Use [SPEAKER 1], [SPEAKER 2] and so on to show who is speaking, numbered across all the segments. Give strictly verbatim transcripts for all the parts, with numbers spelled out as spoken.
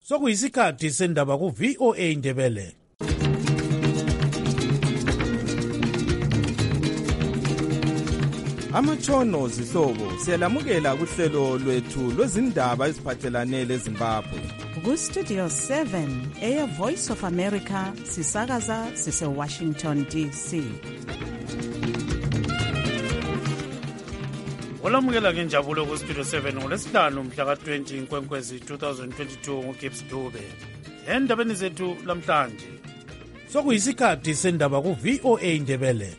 [SPEAKER 1] Sokuyisikhathi sendaba ku V O A Ndebele.
[SPEAKER 2] Amatshono zihlobo siyalamukela kuhlelo lwethu lwezindaba eziphathelane leZimbabwe.
[SPEAKER 3] Ku Studio seven eya Voice of America sisakaza sise Washington D C.
[SPEAKER 1] Olamukela ngenjabulo ku Studio seven ngolesihlanu mhla ka twenty Nkwenkwezi twenty twenty-two nguGibbs Dube. Endabeni zethu lamhlanje. Sokuyisikhathi sendaba ku V O A Ndebele.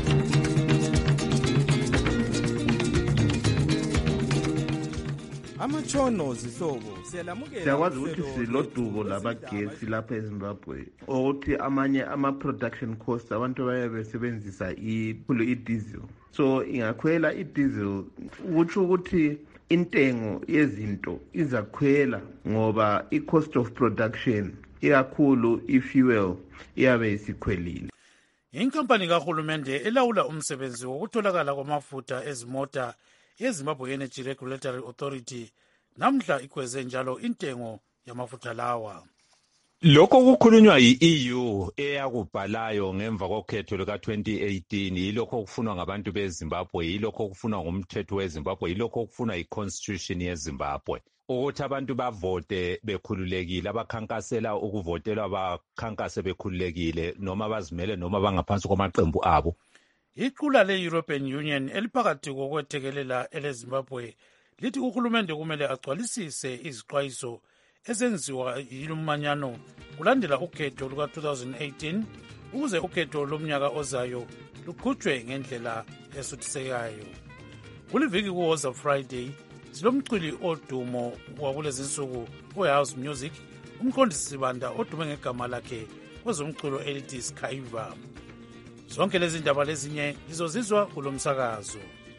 [SPEAKER 2] Amatshono zihlobo siyalamukela.
[SPEAKER 4] Siyakwazi ukuthi silodubo labagesi lapha eZimbabwe ukuthi amanye ama-production costs abantu baye besebenzisa i-diesel. So ingakhwela i-diesel ukusho ukuthi intengo yezinto izakhwela ngoba i-cost of production ikakhulu i-fuel iyabe isikhwelile.
[SPEAKER 1] Inkampani kahulumende elawula umsebenzi wokutholakala kwamafutha ezimota yeZimbabwe Energy Regulatory Authority namhla ikweze njalo intengo yamafutha lawa.
[SPEAKER 5] Lokho kukhulunywa yi-E U eyakubhalayo ngemva kokhetho luka twenty eighteen yilokho okufunwa ngabantu beZimbabwe, yilokho okufunwa ngumthetho weZimbabwe, yilokho okufunwa yi-constitution yeZimbabwe ukuthi abantu bavote bekhululekile, abakhankasela ukuvotelwa bakhankase bekhululekile noma bazimele noma bangaphansi kwamaqembu abo.
[SPEAKER 1] Iqula le-European Union eliphakathi kokwethekelela eleZimbabwe lithi uhulumende kumele agcwalisise izixwayiso ezenziwa yilumanyano kulandela ukhetho luka twenty eighteen ukuze ukhetho lomnyaka ozayo luqhutshwe ngendlela esuthisekayo. Kuliviki kuWoza Friday silomculi odumo wakulezi nsuku we-house music, umqondisi Sibanda odume ngegama lakhe kwezomculo elithi Skaiva. Zonke lezi ndaba lezinye izozizwa kulo msakazo.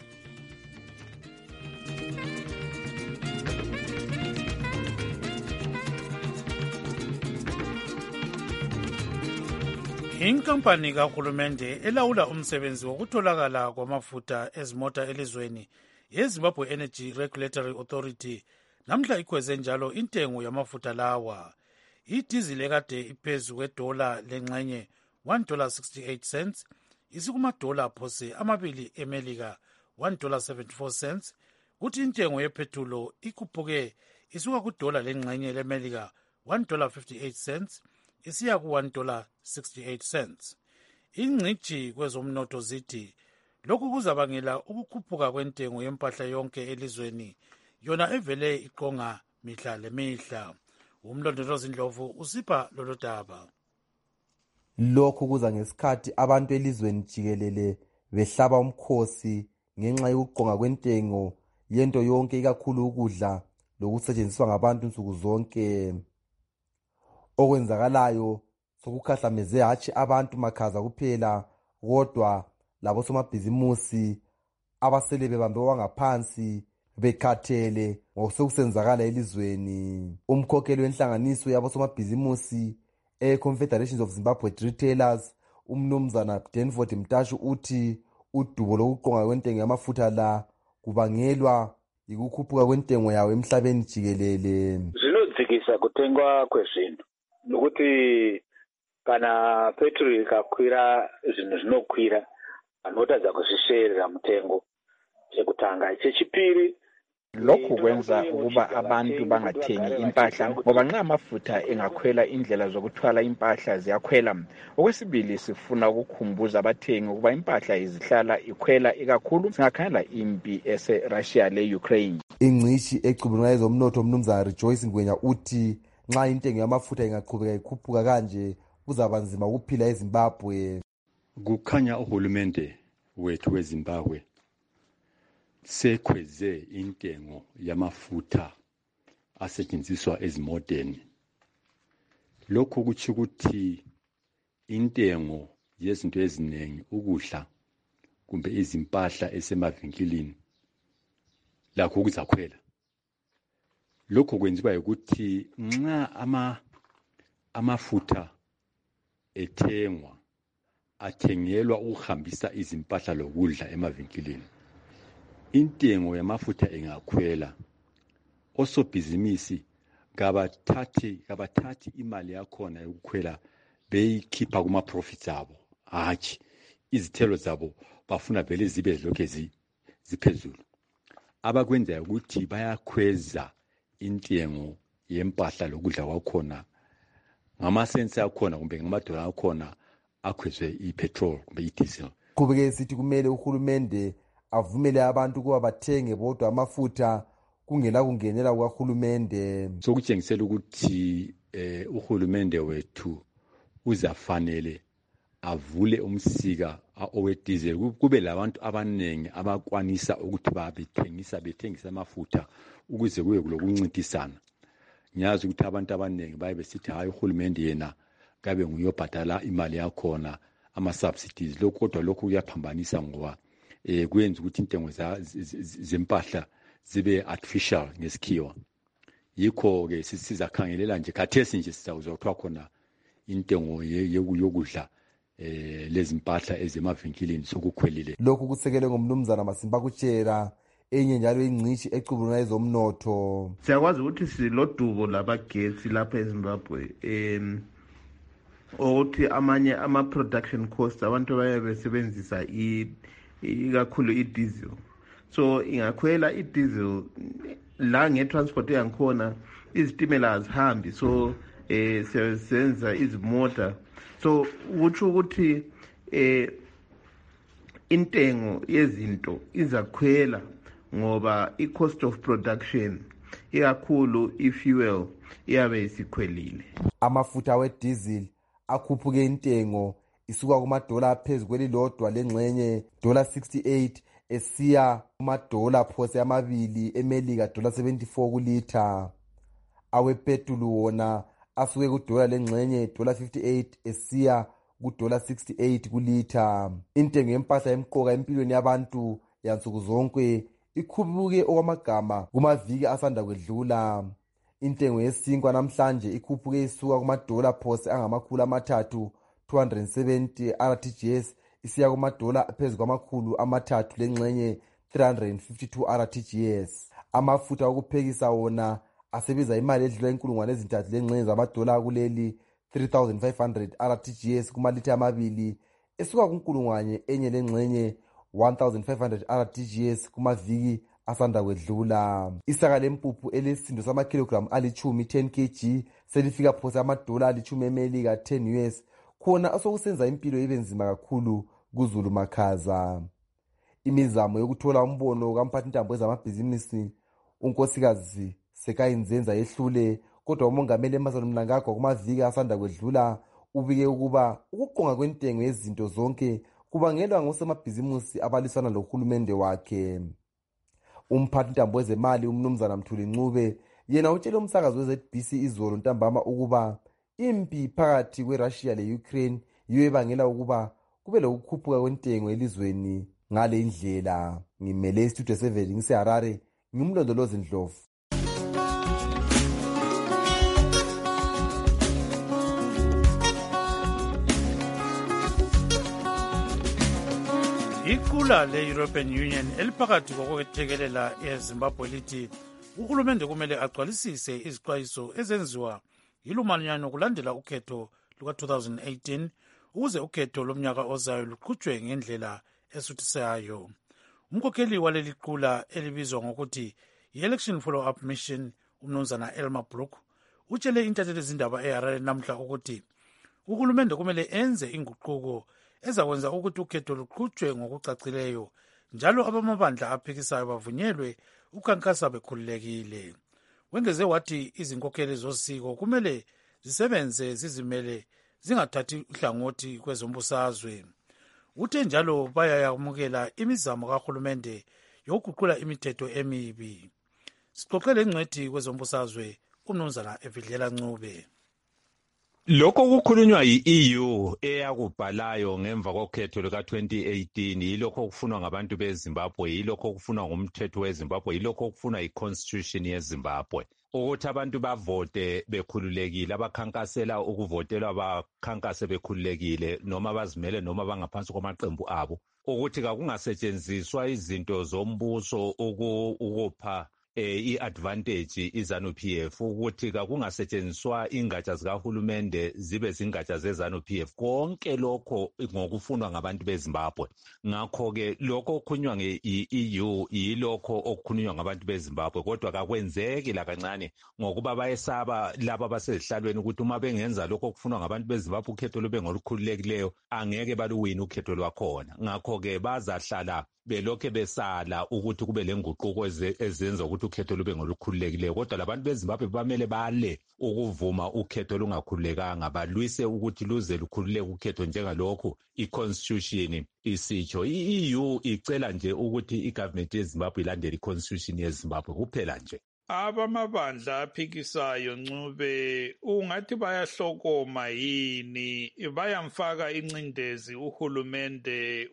[SPEAKER 1] Inkampani kahulumende elawula umsebenzi wokutholakala kwamafutha ezimota elizweni yeZimbabwe Energy Regulatory Authority namhla ikweze njalo intengo yamafutha lawa. Idizili ekade iphezu kwedola lengxenye one dollar sixty-eight cents isikumadola phose amabili emelika one dollar seventy-four cents, kuthi intengo yephethulo ikhuphuke isuka kudola lengxenye lemelika one dollar fifty-eight cents isiya ku one dollar sixty-eight cents. Ingcitshi kwezomnotho zithi lokhu kuzabangela ukukhuphuka kwentengo yempahla yonke elizweni yona evele iqonga mihla lemihla. Umlondolozi Ndlovu usipha lolu daba.
[SPEAKER 6] Lokhu kuza ngesikhathi abantu elizweni jikelele behlaba umkhosi ngenxa yokuqonga kwentengo yento yonke ikakhulu ukudla lokusetshenziswa ngabantu nsuku zonke. Okwenzakalayo sokukhahlameze hatshi abantu makhaza kuphela kodwa labo somabhizimusi abasele bebambe wangaphansi bekhathele ngokusenzakala elizweni. Umkhokheli wenhlanganiso yabo somabhizimusi e-Confederations of Zimbabwe Retailers umnumzana Denford Mtashu uthi udubo lokuqonga kwentengo yamafutha la kubangelwa yikukhuphuka kwentengo yawo emhlabeni jikelele.
[SPEAKER 7] Zvinodzikisa kutengwa kwezvinhu nokuti kana petrol ikakwira zvinhu zvinokwira, vanotadza kuzvisheerera mutengo chekutanga. Chechipiri,
[SPEAKER 8] lokhu kwenza ukuba abantu bangathengi impahla ngoba nxa amafutha engakhwela indlela zokuthwala impahla ziyakhwela. Okwesibili, sifuna ukukhumbuza abathengi ukuba impahla izihlala ikhwela ikakhulu singakhangela impi ese-Russia le-Ukraine.
[SPEAKER 6] Ingcitshi ecubungula ezomnotho umnumzana Rejoice Ngwenya uthi nxa intengo yamafutha ingaqhubeka ikhuphuka kanje kuzaba nzima ukuphila eZimbabwe.
[SPEAKER 9] Kukhanya uhulumende wethu weZimbabwe sekhweze intengo yamafutha asetshenziswa ezimoteni. Lokhu kutsho ukuthi intengo yezinto eziningi, ukudla kumbe izimpahla esemavinkilini lakho kuzakhwela. Lokhu kwenziwa ukuthi nxa ama amafutha ethengwa athengelwa ukuhambisa izimpahla lokudla emavinkilini, intengo yamafutha engakhwela, osobhizimisi kabathathi kabathathi imali yakhona yokukhwela beyikhipha kuma-profits abo, hatshi izithelo zabo bafuna vele zibe zilokhu ziphezulu. Abakwenzayo ukuthi bayakhweza intengo yempahla lokudla kwakhona ngamasensi akhona kumbe ngamadola akhona akhwezwe ipetrol kumbe idiesel.
[SPEAKER 6] Kubeke sithi kumele uhulumende avumele abantu ukuba bathenge bodwa amafutha kungela kungenela kwahulumende.
[SPEAKER 9] Sokutshengisela ukuthi eh, uhulumende wethu uzafanele avule umsika owediesel kube labantu abanengi abakwanisa ukuthi babethengisa bethengisa amafutha ukuze kuye kulokuncintisana. Ngiyazi ukuthi abantu abanengi baye besithi hayi uhulumende yena kabe nguyobhadala imali yakhona ama-subsidies. Lokho kodwa lokho kuyaphambanisa ngoba eh kuyenza ukuthi intengo zempahla zibe artificial ngesikhiwa. Yikho ke sizakhangelela nje khathesi nje sizawuzwa kuthiwa khona intengo yokudla eh lezimpahla ezemavinkilini sokukhwelile.
[SPEAKER 6] Lokhu kusekelwe ngomnumzana Masimba Kutshera enye njalo ingcishi ecubuluna ezomnotho.
[SPEAKER 4] Siyakwazi ukuthi silodubo labagetsi lapha eZimbabwe em ukuthi amanye ama production costs abantu baye besebenzisa ikakhulu i-diesel. So ingakhwela i-diesel la nge-transport yangikhona izitimela azihambi, so eh siyasenza izimota, so ukusho ukuthi eh intengo yezinto izakhwela ngoba i-cost of production ikakhulu i-fuel iyabe isikhwelile.
[SPEAKER 6] Amafutha we-diesel akhuphuke intengo isuka kumadola aphezulu kwelilodwa lengxenye dollar sixty-eight esiya kumadola phose amabili emelika dollar seventy-four kulitha. Awepetulu wona asuke kudola lengxenye dollar fifty-eight esiya kudola sixty-eight kulitha. Intengo yempahla emqoka empilweni yabantu yansuku zonke ikhuphuke okwamagama kumaviki asanda kwedlula. Intengo yesinkwa namhlanje ikhuphuke isuka kumadola phose angamakhulu amathathu two hundred seventy R T G S isiya kumadola phezulu kwamakhulu amathathu lengxenye three hundred fifty-two R T G S. Amafutha okuphekisa wona asebiza imali edlula inkulungwane ezintathu lengxenye zamadola kuleli three thousand five hundred R T G S kumalitha amabili esuka kunkulungwane enye lengxenye one thousand five hundred R T G S kumaviki asanda kwedlula. Isaka lempuphu elesindo samakilogram alichumi ten kilograms selifika phose amadola alichumi emelika ten U S, khona osokusenza impilo ibe nzima kakhulu kuZulu Makhaza. Imizamo yokuthola umbono kamphathintambo wezamabhizinisi unkosikazi Sekayinzenza yehlule, kodwa umongameli Emmerson Mnangagwa kumaviki asanda kwedlula ubike ukuba ukuqonga kwentengo yezinto zonke kubangelwa ngosemabhizinisi abalisana lohulumende wakhe. Umphathintambo wezemali umnumzana Mthuli Ncube yena utshele umsakazo we-Z B C izolo ntambama ukuba impi phakathi kweRussia le-Ukraine yiyo ebangela ukuba kube lokukhuphuka kwentengo elizweni ngale indlela. Ngimele istudio seven ngiseHarare, ngimlondolozi Ndlovu.
[SPEAKER 1] Iqula le-European Union eliphakathi kokwethekelela eZimbabwe lithi uhulumende kumele agcwalisise izixwayiso ezenziwa yilumanyano kulandela ukhetho luka-twenty eighteen ukuze ukhetho lomnyaka ozayo luqhutshwe ngendlela esuthisayo. Umkhokheli waleli qula elibizwa ngokuthi i-Election Follow-up Mission umnumzana Elmer Brook utshele intatheli zindaba eHarare namhla ukuthi uhulumende kumele enze inguquko ezakwenza ukuthi ukhetho luqhutshwe ngokucacileyo njalo abamabandla aphikisayo bavunyelwe ukukhankasa bekhululekile. Wengeze wathi izinkokheli zosiko kumele zisebenze zizimele zingathathi uhlangothi kwezombusazwe. Uthe njalo bayayamukela imizamo kahulumende yokuguqula imithetho emibi. Sixoxele ingcwethi kwezombusazwe umnumzana Evidlela Ncube.
[SPEAKER 5] Lokho kukhulunywa yi-E U eyakubhalayo ngemva kokhetho luka-twenty eighteen yilokho okufunwa ngabantu beZimbabwe, yilokho okufunwa ngumthetho weZimbabwe, yilokho okufunwa yi-constitution yeZimbabwe, ukuthi abantu bavote bekhululekile, abakhankasela ukuvotelwa bakhankase bekhululekile noma bazimele noma bangaphansi kwamaqembu abo, ukuthi kakungasetshenziswa izinto zombuso ukupha eh, i-advantage iZANU-P F ukuthi kakungasetshenziswa ingatsha zikahulumende zibe zingatsha zeZANU-P F konke lokho ngokufunwa ngabantu beZimbabwe. Ngakho-ke lokho okukhulunywa nge-E U yilokho okukhulunywa ngabantu beZimbabwe, kodwa kakwenzeki la kancane ngokuba bayesaba laba abasezihlalweni ukuthi uma bengenza lokho okufunwa ngabantu beZimbabwe ukhetho lube ngolukhululekileyo angeke baluwina ukhetho lwakhona. Ngakho-ke bazahlala belokhe besala ukuthi kube lenguquko ezenza ukuthi ukhetho lube ngolukhululekileyo, kodwa labantu beZimbabwe bamele bale ukuvuma ukhetho lungakhululekanga, balwise ukuthi luze lukhululeke ukhetho njengalokhu i-constitution isitsho. I-E U icela nje ukuthi igovernment yeZimbabwe ilandele i-constitution yeZimbabwe kuphela nje.
[SPEAKER 10] Abamabandla aphikisayo Ncube ungathi bayahlokoma yini, bayamfaka incindezi uhulumende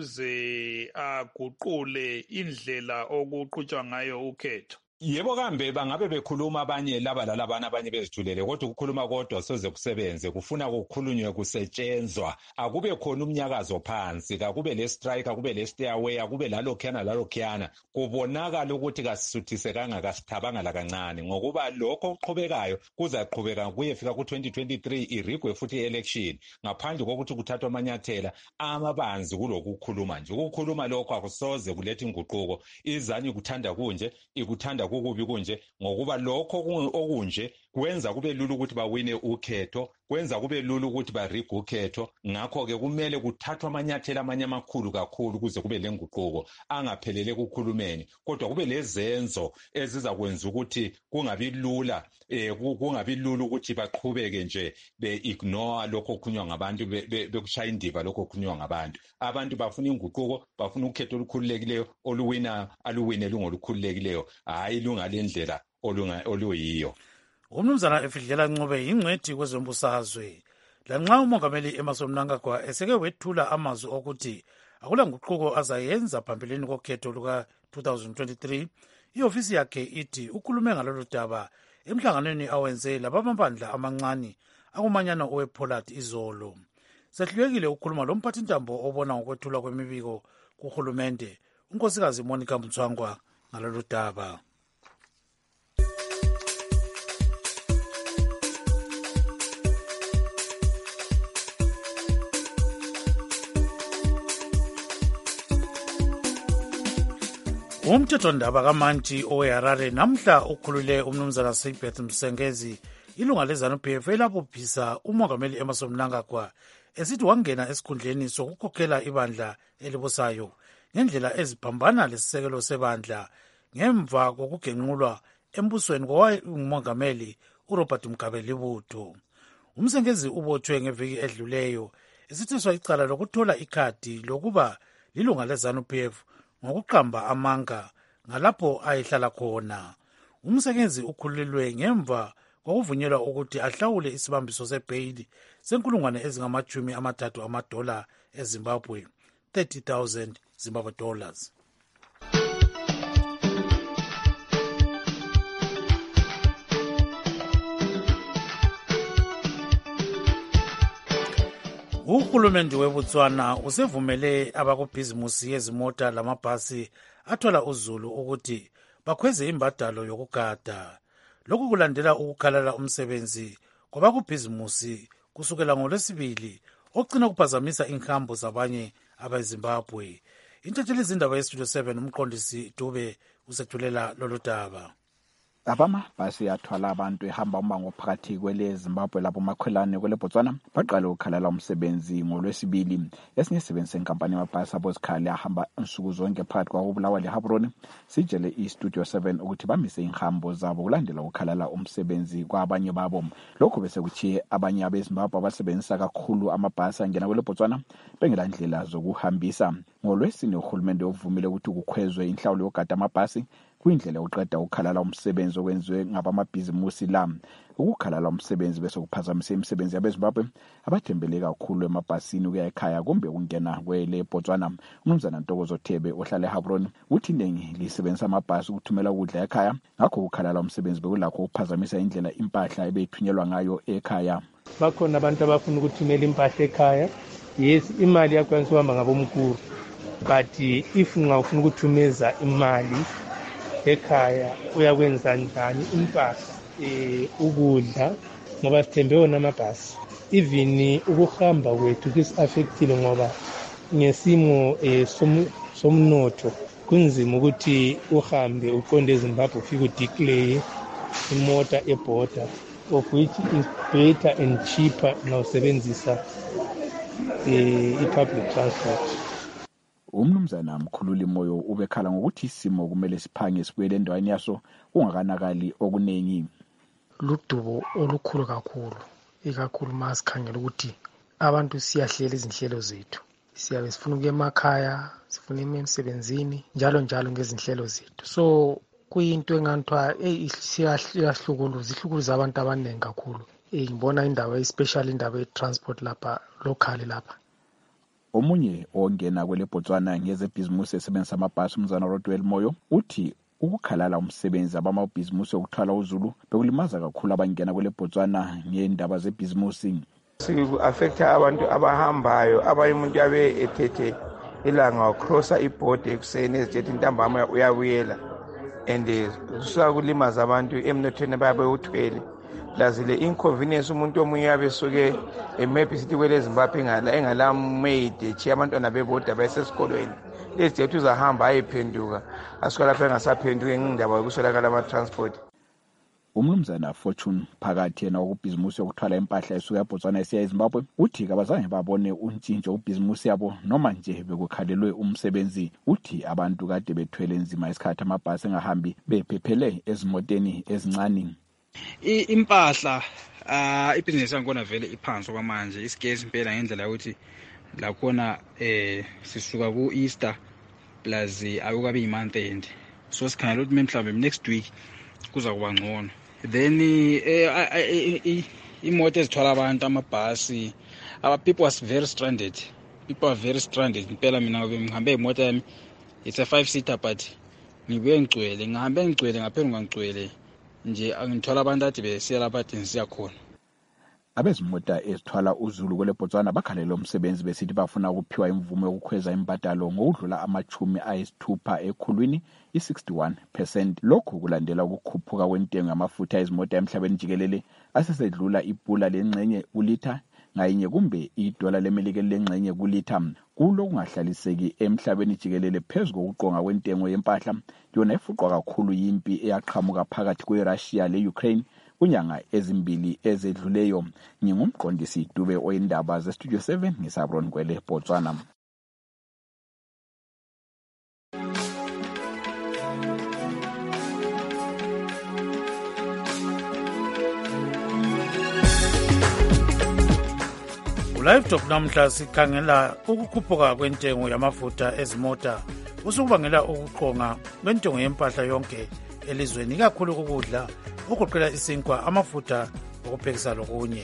[SPEAKER 10] ukuze aguqule indlela okuqhutshwa ngayo ukhetho?
[SPEAKER 5] Yebo kambe bangabe bekhuluma abanye laba lalabana abanye bezithulele, kodwa ukukhuluma kodwa soze kusebenze, kufuna kukhulunywe kusetshenzwa, akube khona umnyakazo phansi, akube le strike, akube le stairway, akube lalokhuyana lalokhuyana, kubonakala ukuthi kasisuthise kangakasithabanga la kancane, ngokuba lokho okuqhubekayo kuzaqhubeka kuyefika ku twenty twenty-three irigwe futhi i-election ngaphandle kokuthi kuthathwa amanyathela amabanzi kulokukhuluma nje. Ukukhuluma lokho akusoze kuletha inguquko. iZANU kuthanda kunje, ikuthanda kukubi kunje, ngokuba lokho okunje kwenza kube lula ukuthi bawine ukhetho, kwenza kube lula ukuthi barigue ukhetho. Ngakho-ke kumele kuthathwe amanyathela amanye amakhulu kakhulu kuze kube lenguquko, angaphelele kukhulumeni, kodwa kube lezenzo ezizakwenza ukuthi kungabi lula eh kungabi lula ukuthi baqhubeke nje be-ignore lokho okukhulunywa ngabantu, bekushaya indiva lokho okukhulunywa ngabantu. Abantu bafuna inguquko, bafuna ukhetho olukhululekileyo, oluwina aluwine lungolukhululekileyo, hayi lungalendlela oluyiyo.
[SPEAKER 1] Umnumzana Efidlela Ncube yingcwethi kwezombusazwe. Lanxa umongameli Emmerson Mnangagwa eseke wethula amazwi okuthi akula nguquko azayenza phambilini kokhetho luka twenty twenty-three, iofisi yakhe ithi ukhulume ngalolu daba emhlanganweni awenze labamabandla amancane akumanyano owePollard izolo. Sehlulekile ukukhuluma lo mphathintambo obona ngokwethulwa kwemibiko kuhulumende unkosikazi Monica Mtswangwa ngalolu daba. Umthethondaba kaManti oweHarare namhla ukhulule umnumzana Sibeth Msengezi ilunga leZANU-P F elabophisa umongameli Emmerson Mnangagwa esithi wangena esikhundleni sokukhokhela ibandla elibusayo ngendlela eziphambana lesisekelo sebandla ngemva kokugenqulwa embusweni kowayengumongameli uRobert Mugabe Libutho. Umsengezi ubotshwe ngeviki edluleyo esithiswa icala lokuthola ikhadi lokuba lilunga leZANU-P F ngokuqamba amanga ngalapho ayehlala khona. Umsengezi ukhululwe ngemva kokuvunyelwa ukuthi ahlawule isibambiso sebheyili senkulungwane ezingamachumi amathathu amadola eZimbabwe, thirty thousand Zimbabwe dollars. Uhulumende weBotswana usevumele abakubhizimusi yezimota lamabhasi athwala uzulu ukuthi bakhweze imbadalo yokugada. Lokhu kulandela ukukhalala umsebenzi kwabakubhizimusi kusukela ngoLwesibili okugcina kuphazamisa inhambo zabanye abeZimbabwe. Intatheli izindaba yeStudio seven umqondisi Dube usethulela lolu daba.
[SPEAKER 8] Abamabhasi athwala abantu ehamba umango phakathi kwele Zimbabwe lapho makhelane kwele Botswana baqala ukukhalala umsebenzi ngoLwesibili. Esinye isisebenzi senkampani yamabhasi abozikhali ahamba insuku zonke phakathi kwaBulawayo leHabroni sitshele iStudio seven ukuthi bamise inhambo zabo kulandela ukukhalala umsebenzi kwabanye babo. Lokho bese kuthi abanye abeZimbabwe abasebenzisa kakhulu amabhasi angena kwele Botswana bengelandlela zokuhambisa. NgoLwesine uhulumende uvumile ukuthi kukhwezwe inhlawulo yogada amabhasi kuyindlela yokuqeda ukukhalala umsebenzi okwenziwe ngabamabhizimusi la. Ukukhalala umsebenzi bese kuphazamisa imisebenzi yabeZimbabwe abathembele kakhulu emabhasini ukuya ekhaya kumbe ukungena kwele Botswana. Umnumzana Ntokozo Thebe ohlala eHabroni uthi iningi lisebenzisa amabhasi ukuthumela ukudla ekhaya, ngakho ukukhalala umsebenzi bekulakho ukuphazamisa indlela impahla ebeyithunyelwa ngayo ekhaya.
[SPEAKER 11] Bakhona abantu abafuna ukuthumela impahla ekhaya, yes imali yakwanisa uhamba ngabomkhulu, but if ungafuna ukuthumeza imali ekhaya uyakwenza njani impahla eh ukudla ngoba sithembe wona amabhasi. Even ukuhamba kwethu kisi-affectile ngoba ngesimo eh somnotho kunzima ukuthi uhambe uqonde eZimbabwe ufike udeclare imota eborder, of which is better and cheaper nawusebenzisa i-public transport.
[SPEAKER 8] Umnumzana Mkhululi Moyo ubekhala ngokuthi isimo kumele siphange sibuyele endaweni yaso kungakanakali okuningi.
[SPEAKER 12] Ludubo olukhulu kakhulu, ikakhulu masikhangela ukuthi abantu siyahlela izinhlelo zethu. Siyabe sifuna ukuya emakhaya, sifuna emsebenzini, njalo njalo ngezinhlelo zethu. So kuyinto enganthwa siyahlukuluza, ihlukuluza abantu abaningi kakhulu. Eh ngibona indawo especially indawo ye-transport lapha local lapha.
[SPEAKER 8] Omunye ongena kwele Botswana ngezebhizimusi esebenzisa amabhasi umzana Rodwell Moyo uthi ukukhalala umsebenzi abamabhizimusi okuthwala uZulu bekulimaza kakhulu abangena kwele Botswana ngendaba zebhizimusi.
[SPEAKER 13] Siku-affecta abantu abahambayo, abanye umuntu yabe ethethe ilanga wacrossa ibhodi ekuseni ezithethi ntambama uyabuyela, and usakulimaza abantu emnothweni babe uthwele. Lazile inconvenience umuntu omunye yabe suke maybe sithi kwele Zimbabwe engala engala maid chi abantwana beboda basesikolweni. Lezithethu zahamba ayiphenduka asuka lapha engasaphenduka ngendaba yokuswelakala ama transport.
[SPEAKER 8] Umnumzana Fortune phakathi yena ukubhizimusi yokuthwala impahla esuka eBotswana esiya eZimbabwe uthi kabazange babone untshintsho ubhizimusi yabo noma nje bekukhalelwe umsebenzi. Uthi abantu kade bethwele nzima isikhathi amabhasi engahambi bephephele ezimoteni ezincane.
[SPEAKER 14] Impahla ah ibhizinesi yankona vele iphansi kwamanje isigezi impela ngendlela ukuthi la khona eh sisuka ku Easter plus akukabe imonth end, so sikhangela ukuthi mhlawumbe next week kuza kuba ngcono. Then eh imoto ezithwala abantu amabhasi, our people was very stranded, people are very stranded impela. Mina ngihambe imoto yami, it's a five seater but ngibuye ngicwele, ngihambe ngicwele ngaphendula ngicwele nje angithola abantu athi besiya lapha siya khona.
[SPEAKER 8] Abezimota ezithwala uZulu kwele Botswana bakhalela umsebenzi besithi bafuna ukuphiwa imvume yokukhweza imbadalo ngokudlula amachumi ayisithupha ekhulwini i-sixty-one percent. Lokhu kulandela ukukhuphuka kwentengo yamafutha ezimota emhlabeni jikelele asesedlula ipula lengxenye kulitha ngayinye kumbe idola lemelika lengxenye kulitha. Kulo kungahlaliseki emhlabeni jikelele phezulu kokuqonga kwentengo yempahla yona efuqwa kakhulu yimpi eyaqhamuka phakathi kweRussia le-Ukraine kunyanga ezimbili ezedluleyo. Ngingumqondisi Dube oyindaba zeStudio seven ngisabron kwele Botswana.
[SPEAKER 1] Live Talk namhla sikhangela ukukhuphuka kwentengo yamafutha ezimota usukubangela ukuqonga kwentengo yempahla yonke elizweni, kakhulu ukudla okugoqela isinkwa, amafutha okuphekisa lokunye.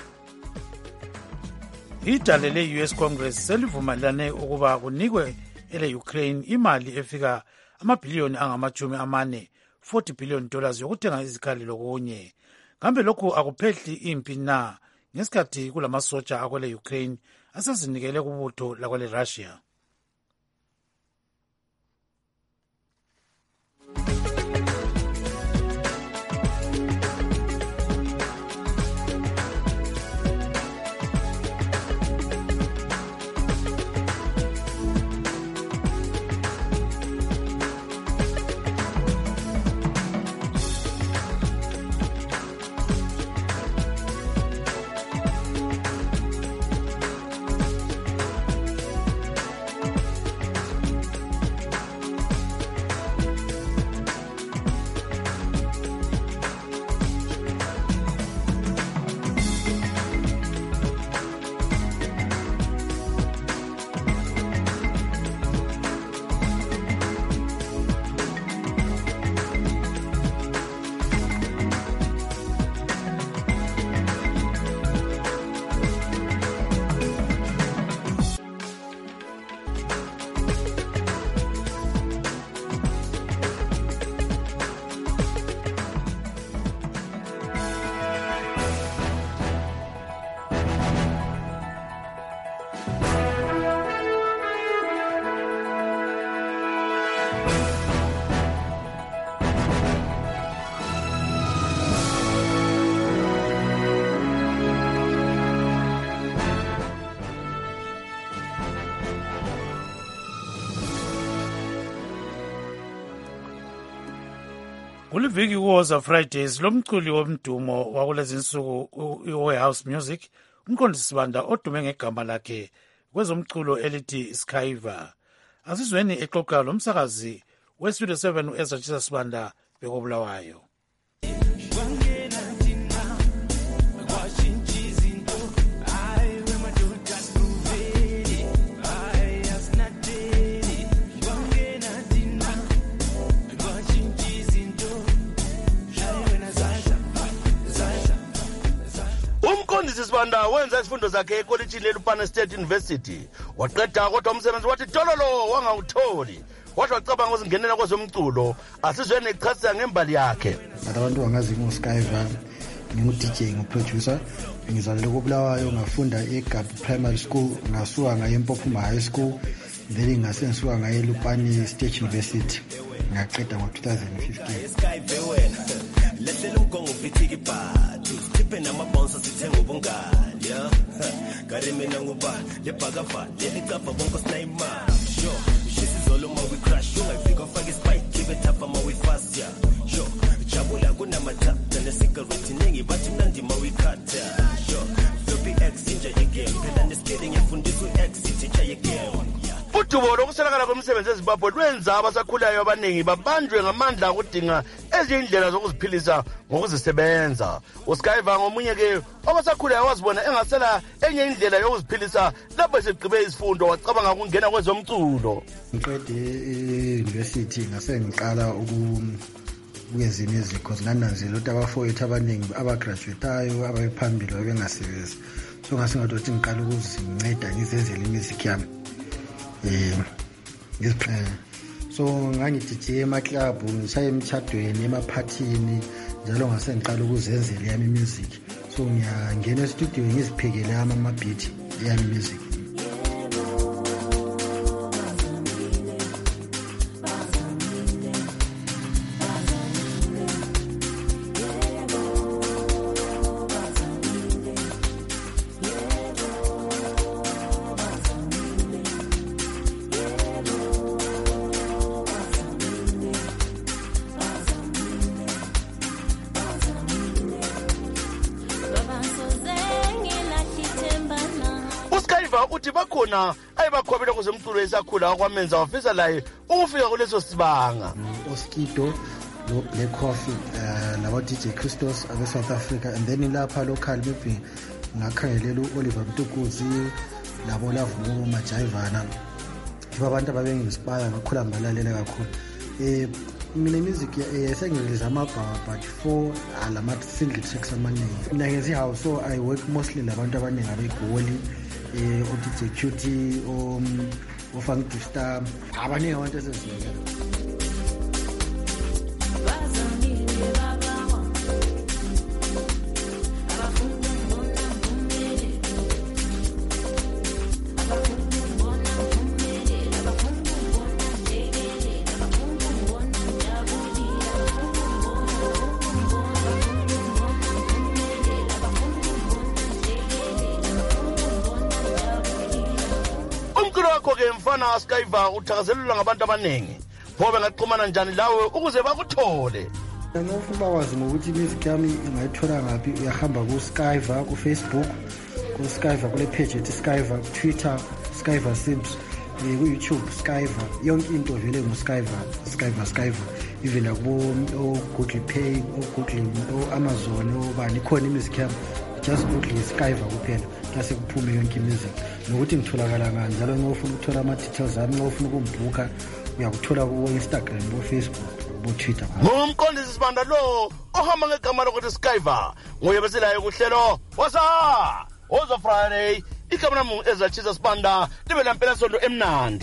[SPEAKER 1] Idale le-U S Congress selivumelane ukuba kunikwe ele-Ukraine imali efika amabhiliyoni angamachumi amane, forty billion dollars yokuthenga izikhali lokunye. Kambe lokhu akuphehli impi na ngesikhathi kulamasotsha akwele Ukraine asezinikele kubutho lakwele Russia? kuliviki kuwoza Fridays lomculi womdumo wakulezi insuku i-Warehouse Music umqondisi Sibanda odume ngegama lakhe kwezomculo elithi Skyver. Asizweni exoxa lomsakazi weStudio seven u-Ezra Sibanda bekobulawayo.
[SPEAKER 15] Umqondisi Sibanda wenza isifundo zakhe ekolitshini leLupane State University. Waqeda kodwa umsebenzi wathi tololo wangawutholi. Wathi wacabanga uzingenela kwezomculo. Asizweni echasisa ngembali yakhe.
[SPEAKER 16] Abantu bangazi ngoSkyver, ngingu-D J, ngu-producer. Ngizalelwe koBulawayo, ngafunda eGabi Primary School, ngasuka ngaye eMpophoma High School, then ngase ngisuka ngaye eLupane State University. Ngaqeda ngo twenty fifteen. Lethela umgongo ufithiki bhathi sithiphe namabonsa sithenga ubungali ya kare mina nguba lebhakava lelicapha bonke sinayimali sho shisizolo ma we crash ungafika ufake spike give it up ma we fast ya sho jabula kunamathatha nesigarette ningi bathi mnandi ma we cut sho floppy x inja again phela nespeeding yafundisa u-x teacher again. Udubo lokuselakala kwemisebenzi eZimbabwe lwenza abasakhulayo abaningi babanjwe ngamandla okudinga ezindlela zokuziphilisa ngokuzisebenza. uSkyver ngomunye ke obasakhulayo wazibona engasela enye indlela yokuziphilisa lapho esigqibe izifundo wacabanga ukungena kwezomculo. Ngiqede e-university ngase ngiqala ukwenza music because ngananzela ukuthi abafowethu abaningi abagraduateayo abaphambili bengasebenzi. So ngase ngathi ngiqala ukuzinceda ngizenzele music yami. Eh ngisiphe so ngangi-D J ema-club ngishaya emtshadweni emaphathini njalo ngase ngiqala ukuzenzela yami music. So ngiyangena e-studio ngiziphekele ama-beat yami music. Uthi bakhona ayibakhobela kwezomculo esakhula kwamenza wafisa laye ukufika kuleso sibanga. Oskido lo Black Coffee uh, labo D J Christos abe South Africa, and then lapha local maybe ngakhangelela uOliver Mtukuzi labo Lavu Majayivana. Abantu ababengispire ngakhula ngalalela kakhulu. Eh mina music esengiliza amabha but for alama single tracks amaningi. Mina ngenzi house, so I work mostly labantu abaningi abegoli eh o-D J Cutie o o-Funky Star abaningi abantu esezibeka. Mfana Skyver uthakazelelwa ngabantu abaningi. Phobe ngaxhumana njani lawe ukuze bakuthole? Ngifuna bakwazi ukuthi music yami ingayithola ngaphi. Uyahamba ku Skyver ku Facebook, ku Skyver kule page ethi Skyver, Twitter Skyver Sims, ku YouTube Skyver. Yonke into vele ngu Skyver, Skyver Skyver. Ivela ku Google Play, Google, Amazon, obani khona music yami. Just Google Skyver kuphela bese kuphume yonke music. Nokuthi ngitholakala ngani njalo ngofuna ukuthola ama details ami, ngofuna ukumbuka uyakuthola ku Instagram, ku Facebook, ku Twitter. Ngumqondisi Sibanda lo ohamba ngegama lokuthi Skyver. Nguye beselayo kuhlelo wasa Ozo Friday. Igama lami Ezra Sibanda libe lampela sonto emnandi.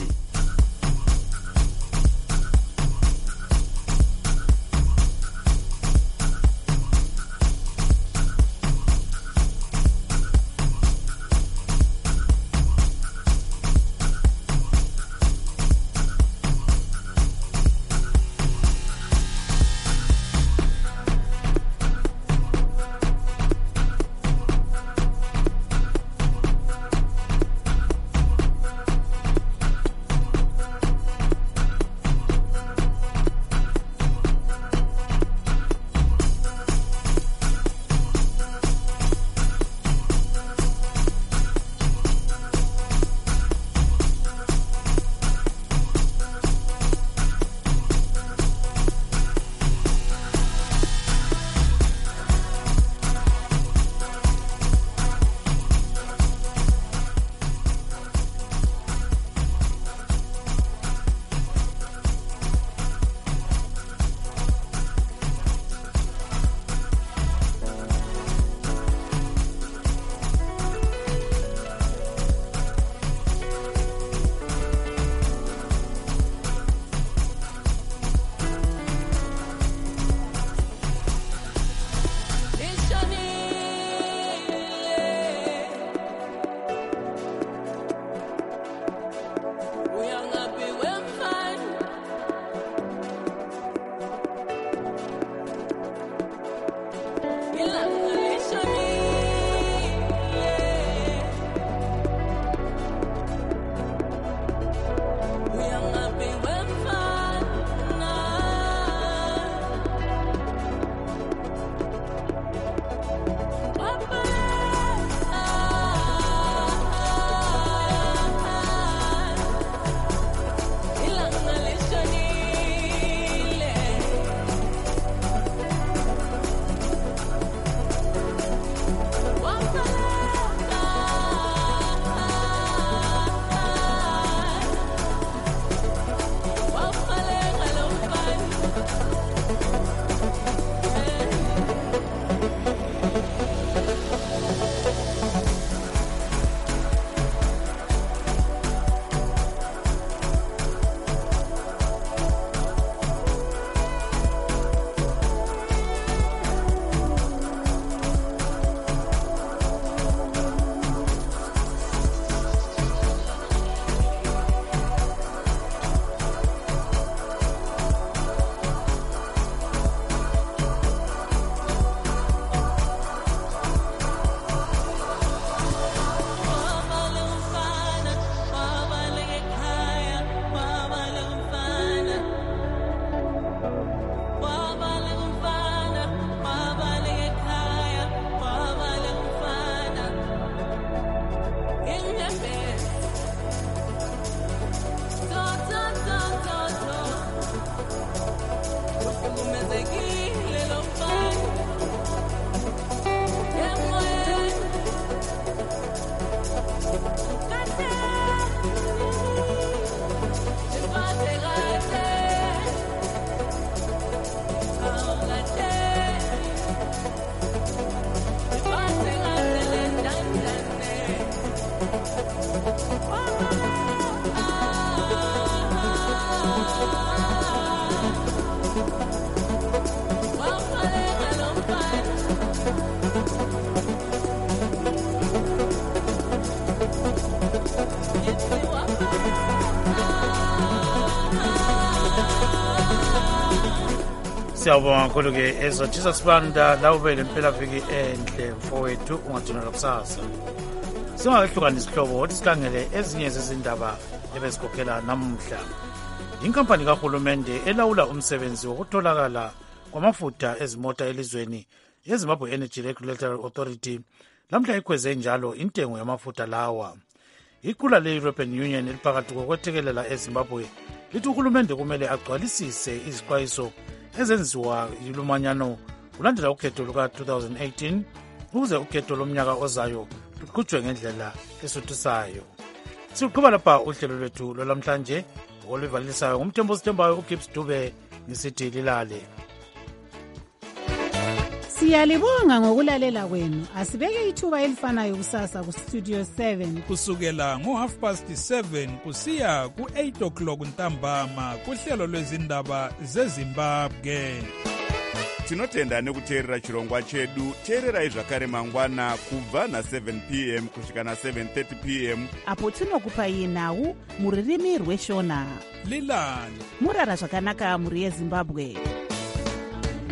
[SPEAKER 1] Siyabonga kakhulu-ke ezothisa sibanda la ube lempelaviki enhle mfowethu ungathunela kusasa. Singakehlukanisa isihlobo ukuthi sikhangele ezinye zezindaba ebezikhokhela namuhla. Inkampani kahulumende elawula umsebenzi wokutholakala kwamafutha ezimota elizweni yeZimbabwe Energy Regulatory Authority lamhla ikhweze njalo intengo yamafutha lawa. Iqula le-European Union eliphakathi kokwethekelela eZimbabwe lithi uhulumende kumele agcwalisise izixwayiso ezenziwa yilumanyano kulandela ukhetho luka-twenty eighteen ukuze ukhetho lomnyaka ozayo luqhutshwe ngendlela esuthisayo. Siqhuba lapha uhlelo lwethu lwalamhlanje oluvalisayo ngumthembo sithembayo uGibbs Dube ngisithi lilale.
[SPEAKER 17] Siyalibonga ngokulalela kwenu. Asibeke ithuba elifanayo kusasa ku Studio seven
[SPEAKER 10] kusukela ngo half past seven kusiya ku eight o'clock ntambama kuhlelo lwezindaba zeZimbabwe.
[SPEAKER 18] Tinotenda nekuteerera chirongwa chedu. Teererai zvakare mangwana kubva na seven p m kusvika na seven thirty p m
[SPEAKER 3] apo tinokupai nhau muririmi rweshona.
[SPEAKER 10] Lilani
[SPEAKER 3] murara zvakanaka muri yeZimbabwe.